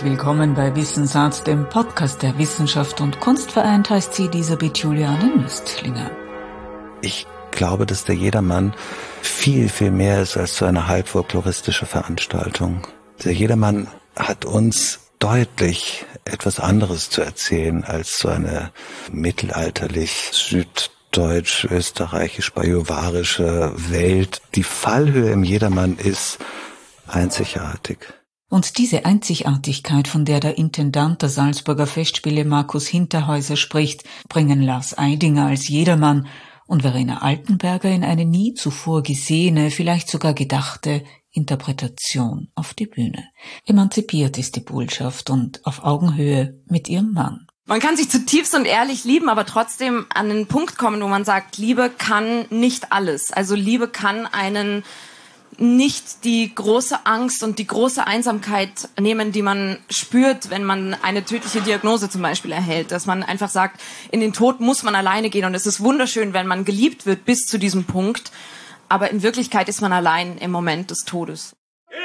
Herzlich willkommen bei Wissensart, dem Podcast der Wissenschaft und Kunst. Vereint heißt sie Elisabeth Juliane Nüstlinger. Ich glaube, dass der Jedermann viel, viel mehr ist als so eine halb folkloristische Veranstaltung. Der Jedermann hat uns deutlich etwas anderes zu erzählen als so eine mittelalterlich süddeutsch, österreichisch, bajuwarische Welt. Die Fallhöhe im Jedermann ist einzigartig. Und diese Einzigartigkeit, von der der Intendant der Salzburger Festspiele Markus Hinterhäuser spricht, bringen Lars Eidinger als Jedermann und Verena Altenberger in eine nie zuvor gesehene, vielleicht sogar gedachte Interpretation auf die Bühne. Emanzipiert ist die Buhlschaft und auf Augenhöhe mit ihrem Mann. Man kann sich zutiefst und ehrlich lieben, aber trotzdem an den Punkt kommen, wo man sagt, Liebe kann nicht alles. Also Liebe kann einen nicht die große Angst und die große Einsamkeit nehmen, die man spürt, wenn man eine tödliche Diagnose zum Beispiel erhält. Dass man einfach sagt, in den Tod muss man alleine gehen. Und es ist wunderschön, wenn man geliebt wird bis zu diesem Punkt. Aber in Wirklichkeit ist man allein im Moment des Todes.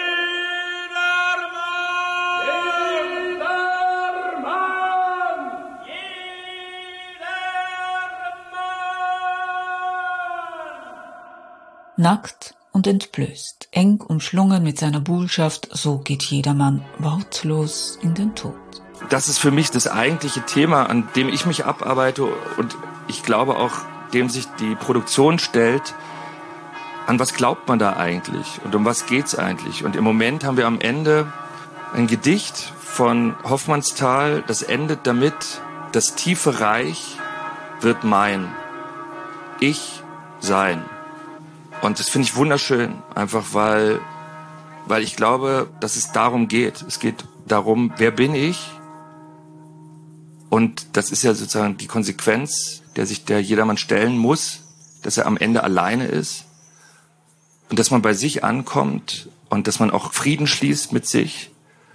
Nackt und entblößt, eng umschlungen mit seiner Buhlschaft, so geht Jedermann wortlos in den Tod. Das ist für mich das eigentliche Thema, an dem ich mich abarbeite und ich glaube auch, dem sich die Produktion stellt. An was glaubt man da eigentlich und um was geht's eigentlich? Und im Moment haben wir am Ende ein Gedicht von Hoffmannsthal, das endet damit: Das tiefe Reich wird mein, ich sein. Und das finde ich wunderschön, einfach weil ich glaube, dass es darum geht. Es geht darum, wer bin ich? Und das ist ja sozusagen die Konsequenz, der jedermann stellen muss, dass er am Ende alleine ist und dass man bei sich ankommt und dass man auch Frieden schließt mit sich.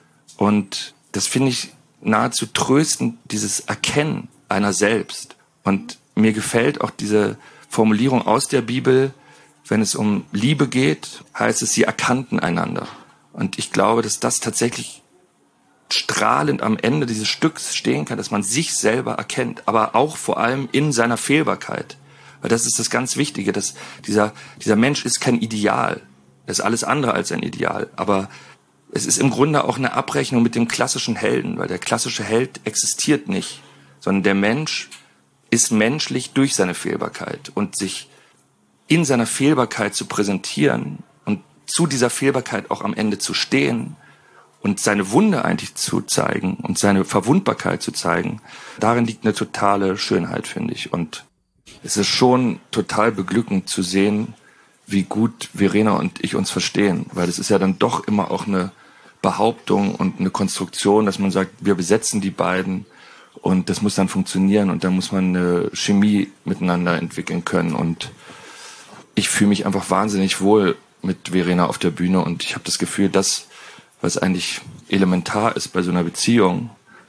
Und das finde ich nahezu tröstend, dieses Erkennen einer selbst. Und mir gefällt auch diese Formulierung aus der Bibel: Wenn es um Liebe geht, heißt es, sie erkannten einander. Und ich glaube, dass das tatsächlich strahlend am Ende dieses Stücks stehen kann, dass man sich selber erkennt, aber auch vor allem in seiner Fehlbarkeit. Weil das ist das ganz Wichtige, dass dieser Mensch ist kein Ideal. Er ist alles andere als ein Ideal. Aber es ist im Grunde auch eine Abrechnung mit dem klassischen Helden, weil der klassische Held existiert nicht, sondern der Mensch ist menschlich durch seine Fehlbarkeit und sich in seiner Fehlbarkeit zu präsentieren und zu dieser Fehlbarkeit auch am Ende zu stehen und seine Wunde eigentlich zu zeigen und seine Verwundbarkeit zu zeigen, darin liegt eine totale Schönheit, finde ich. Und es ist schon total beglückend zu sehen, wie gut Verena und ich uns verstehen, weil es ist ja dann doch immer auch eine Behauptung und eine Konstruktion, dass man sagt, wir besetzen die beiden und das muss dann funktionieren und dann muss man eine Chemie miteinander entwickeln können. Und ich fühle mich einfach wahnsinnig wohl mit Verena auf der Bühne und ich habe das Gefühl, dass, was eigentlich elementar ist bei so einer Beziehung,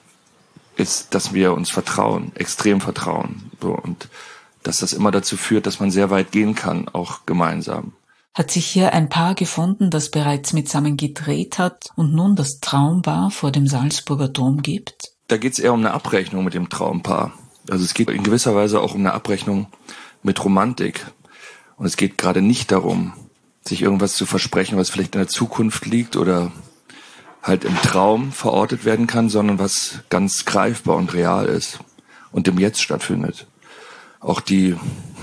ist, dass wir uns vertrauen, extrem vertrauen. So, und dass das immer dazu führt, dass man sehr weit gehen kann, auch gemeinsam. Hat sich hier ein Paar gefunden, das bereits mitsammen gedreht hat und nun das Traumpaar vor dem Salzburger Dom gibt? Da geht es eher um eine Abrechnung mit dem Traumpaar. Also es geht in gewisser Weise auch um eine Abrechnung mit Romantik. Und es geht gerade nicht darum, sich irgendwas zu versprechen, was vielleicht in der Zukunft liegt oder halt im Traum verortet werden kann, sondern was ganz greifbar und real ist und im Jetzt stattfindet. Auch die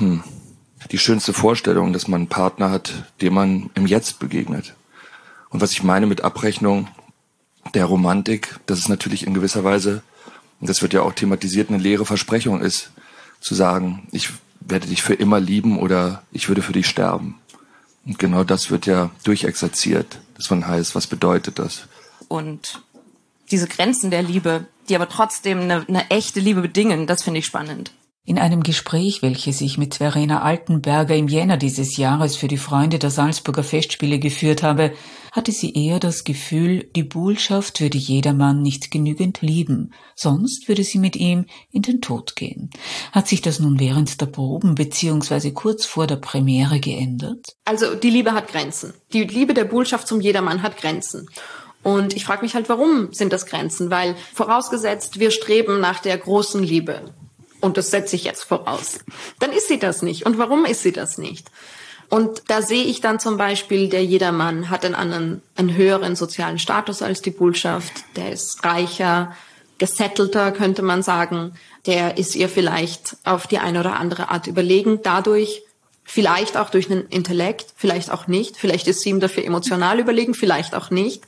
schönste Vorstellung, dass man einen Partner hat, dem man im Jetzt begegnet. Und was ich meine mit Abrechnung der Romantik, dass es natürlich in gewisser Weise, und das wird ja auch thematisiert, eine leere Versprechung ist, zu sagen, ich werde dich für immer lieben oder ich würde für dich sterben. Und genau das wird ja durchexerziert, dass man heißt, was bedeutet das? Und diese Grenzen der Liebe, die aber trotzdem eine echte Liebe bedingen, das finde ich spannend. In einem Gespräch, welches ich mit Verena Altenberger im Jänner dieses Jahres für die Freunde der Salzburger Festspiele geführt habe, hatte sie eher das Gefühl, die Buhlschaft würde jedermann nicht genügend lieben, sonst würde sie mit ihm in den Tod gehen. Hat sich das nun während der Proben bzw. kurz vor der Premiere geändert? Also die Liebe hat Grenzen. Die Liebe der Buhlschaft zum Jedermann hat Grenzen. Und ich frage mich halt, warum sind das Grenzen? Weil vorausgesetzt, wir streben nach der großen Liebe. Und das setze ich jetzt voraus. Dann ist sie das nicht. Und warum ist sie das nicht? Und da sehe ich dann zum Beispiel, der Jedermann hat einen höheren sozialen Status als die Bullschaft. Der ist reicher, gesettelter, könnte man sagen. Der ist ihr vielleicht auf die eine oder andere Art überlegen. Dadurch, vielleicht auch durch einen Intellekt, vielleicht auch nicht. Vielleicht ist sie ihm dafür emotional überlegen, vielleicht auch nicht.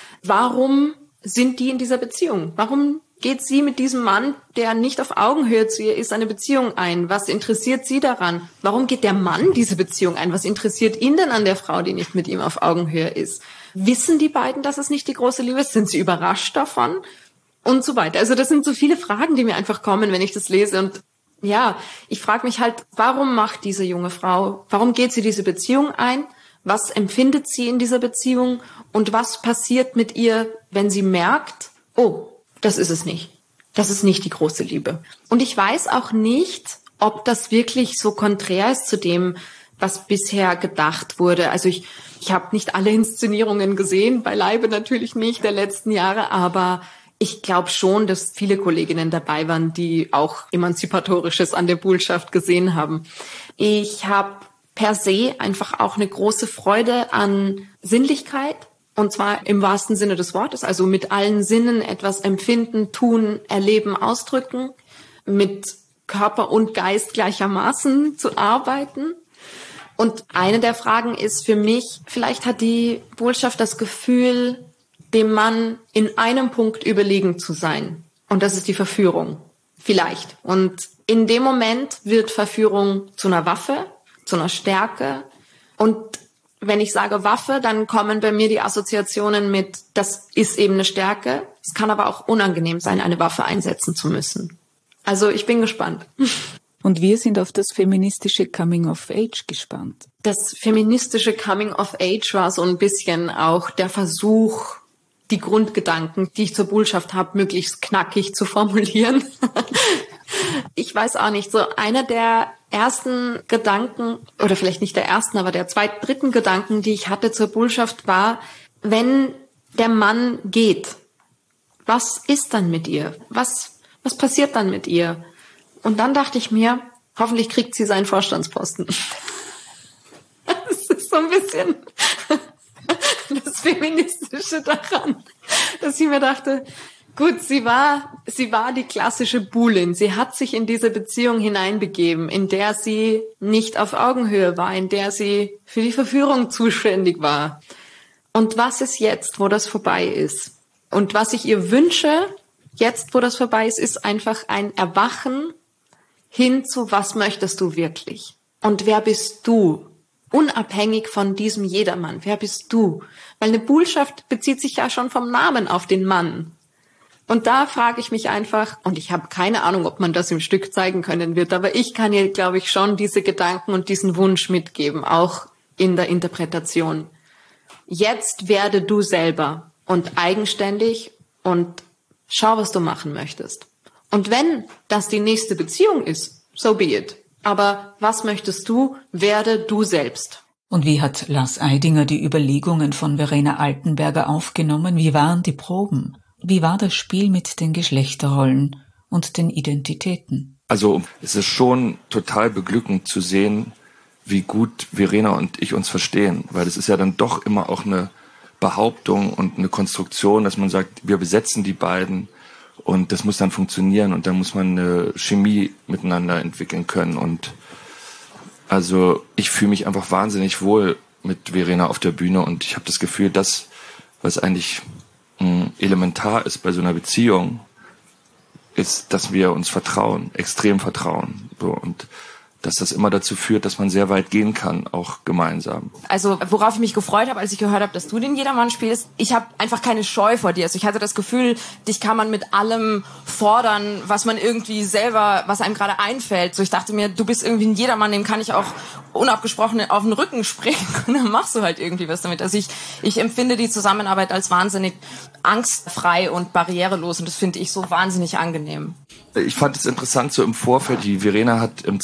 Warum sind die in dieser Beziehung? Warum geht sie mit diesem Mann, der nicht auf Augenhöhe zu ihr ist, eine Beziehung ein? Was interessiert sie daran? Warum geht der Mann diese Beziehung ein? Was interessiert ihn denn an der Frau, die nicht mit ihm auf Augenhöhe ist? Wissen die beiden, dass es nicht die große Liebe ist? Sind sie überrascht davon? Und so weiter. Also das sind so viele Fragen, die mir einfach kommen, wenn ich das lese. Und ja, ich frage mich halt, warum macht diese junge Frau, warum geht sie diese Beziehung ein? Was empfindet sie in dieser Beziehung? Und was passiert mit ihr, wenn sie merkt, oh, das ist es nicht. Das ist nicht die große Liebe. Und ich weiß auch nicht, ob das wirklich so konträr ist zu dem, was bisher gedacht wurde. Also ich habe nicht alle Inszenierungen gesehen, beileibe natürlich nicht der letzten Jahre, aber ich glaube schon, dass viele Kolleginnen dabei waren, die auch Emanzipatorisches an der Bullschaft gesehen haben. Ich habe per se einfach auch eine große Freude an Sinnlichkeit. Und zwar im wahrsten Sinne des Wortes, also mit allen Sinnen etwas empfinden, tun, erleben, ausdrücken, mit Körper und Geist gleichermaßen zu arbeiten. Und eine der Fragen ist für mich, vielleicht hat die Bullschaft das Gefühl, dem Mann in einem Punkt überlegen zu sein. Und das ist die Verführung. Vielleicht. Und in dem Moment wird Verführung zu einer Waffe, zu einer Stärke. Und wenn ich sage Waffe, dann kommen bei mir die Assoziationen mit, das ist eben eine Stärke. Es kann aber auch unangenehm sein, eine Waffe einsetzen zu müssen. Also ich bin gespannt. Und wir sind auf das feministische Coming-of-Age gespannt. Das feministische Coming-of-Age war so ein bisschen auch der Versuch, die Grundgedanken, die ich zur Bullschaft habe, möglichst knackig zu formulieren. Ich weiß auch nicht, so einer der ersten Gedanken, oder vielleicht nicht der ersten, aber der dritten Gedanken, die ich hatte zur Bullschaft war, wenn der Mann geht, was ist dann mit ihr? Was passiert dann mit ihr? Und dann dachte ich mir, hoffentlich kriegt sie seinen Vorstandsposten. Das ist so ein bisschen das Feministische daran, dass ich mir dachte, gut, sie war die klassische Buhlin. Sie hat sich in diese Beziehung hineinbegeben, in der sie nicht auf Augenhöhe war, in der sie für die Verführung zuständig war. Und was ist jetzt, wo das vorbei ist? Und was ich ihr wünsche, jetzt, wo das vorbei ist, ist einfach ein Erwachen hin zu, was möchtest du wirklich? Und wer bist du? Unabhängig von diesem Jedermann. Wer bist du? Weil eine Bullschaft bezieht sich ja schon vom Namen auf den Mann. Und da frage ich mich einfach, und ich habe keine Ahnung, ob man das im Stück zeigen können wird, aber ich kann ihr, glaube ich, schon diese Gedanken und diesen Wunsch mitgeben, auch in der Interpretation. Jetzt werde du selber und eigenständig und schau, was du machen möchtest. Und wenn das die nächste Beziehung ist, so be it. Aber was möchtest du? Werde du selbst. Und wie hat Lars Eidinger die Überlegungen von Verena Altenberger aufgenommen? Wie waren die Proben? Wie war das Spiel mit den Geschlechterrollen und den Identitäten? Also es ist schon total beglückend zu sehen, wie gut Verena und ich uns verstehen. Weil es ist ja dann doch immer auch eine Behauptung und eine Konstruktion, dass man sagt, wir besetzen die beiden und das muss dann funktionieren und dann muss man eine Chemie miteinander entwickeln können. Und also ich fühle mich einfach wahnsinnig wohl mit Verena auf der Bühne und ich habe das Gefühl, dass, was eigentlich elementar ist bei so einer Beziehung, ist, dass wir uns vertrauen, extrem vertrauen. So, und dass das immer dazu führt, dass man sehr weit gehen kann, auch gemeinsam. Also worauf ich mich gefreut habe, als ich gehört habe, dass du den Jedermann spielst, ich habe einfach keine Scheu vor dir. Also ich hatte das Gefühl, dich kann man mit allem fordern, was man irgendwie selber, was einem gerade einfällt. So, ich dachte mir, du bist irgendwie ein Jedermann, dem kann ich auch unabgesprochen auf den Rücken springen und dann machst du halt irgendwie was damit. Also ich empfinde die Zusammenarbeit als wahnsinnig angstfrei und barrierelos und das finde ich so wahnsinnig angenehm. Ich fand es interessant, so im Vorfeld, die Verena hat im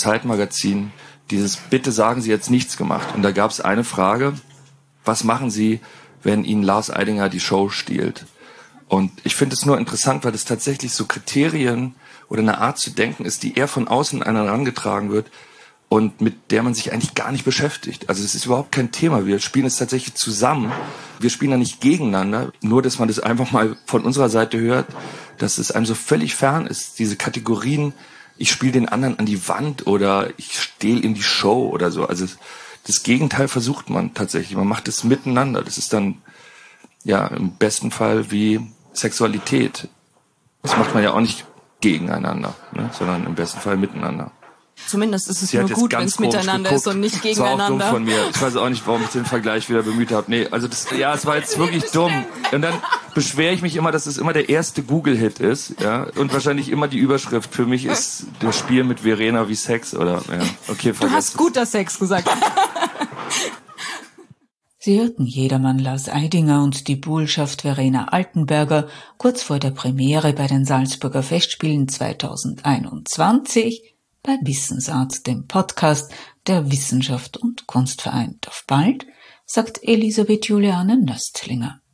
Zeitmagazin dieses Bitte sagen Sie jetzt nichts gemacht. Und da gab es eine Frage, was machen Sie, wenn ihnen Lars Eidinger die Show stiehlt. Und ich finde es nur interessant, weil das tatsächlich so Kriterien oder eine Art zu denken ist, die eher von außen an herangetragen wird und mit der man sich eigentlich gar nicht beschäftigt. Also es ist überhaupt kein Thema. Wir spielen es tatsächlich zusammen. Wir spielen da nicht gegeneinander. Nur, dass man das einfach mal von unserer Seite hört, dass es einem so völlig fern ist. Diese Kategorien, ich spiele den anderen an die Wand oder ich stehle in die Show oder so. Also das Gegenteil versucht man tatsächlich. Man macht es miteinander. Das ist dann ja im besten Fall wie Sexualität. Das macht man ja auch nicht gegeneinander, ne, sondern im besten Fall miteinander. Zumindest ist es nur gut, wenn es miteinander ist und nicht gegeneinander. Das war auch dumm von mir. Ich weiß auch nicht, warum ich den Vergleich wieder bemüht habe. Nee, also es war jetzt wirklich dumm. Und dann beschwere ich mich immer, dass es immer der erste Google-Hit ist, ja, und wahrscheinlich immer die Überschrift. Für mich ist das Spiel mit Verena wie Sex, oder, ja. Okay, du hast guter Sex gesagt. Sie hörten Jedermann Lars Eidinger und die Buhlschaft Verena Altenberger kurz vor der Premiere bei den Salzburger Festspielen 2021 bei Wissensart, dem Podcast, der Wissenschaft und Kunst vereint. Auf bald, sagt Elisabeth Juliane Nöstlinger.